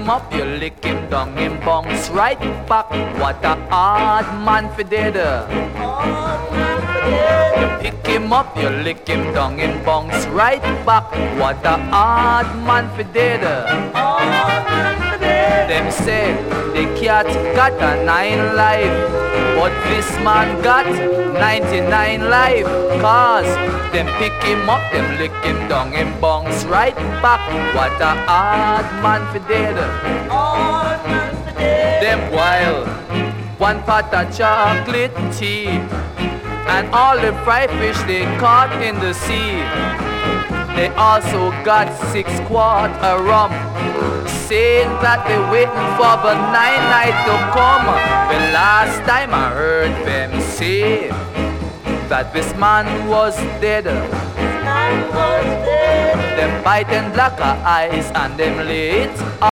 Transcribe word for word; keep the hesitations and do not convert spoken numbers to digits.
him up, you lick him down, him bounce right back. What a hard man for dead. You pick him up, you lick him down, him bounce right back. What a hard man for dead. Them say the cat got a nine life, but this man got ninety-nine life. Cause them pick him up, them lick him down, him bounce right back. What a hard man for dead. Them wild, one pot of chocolate tea, and all the fried fish they caught in the sea. They also got six quart of rum, saying that they waiting for the nine night to come. The last time I heard them say that this man was dead. Them biting black eyes and them late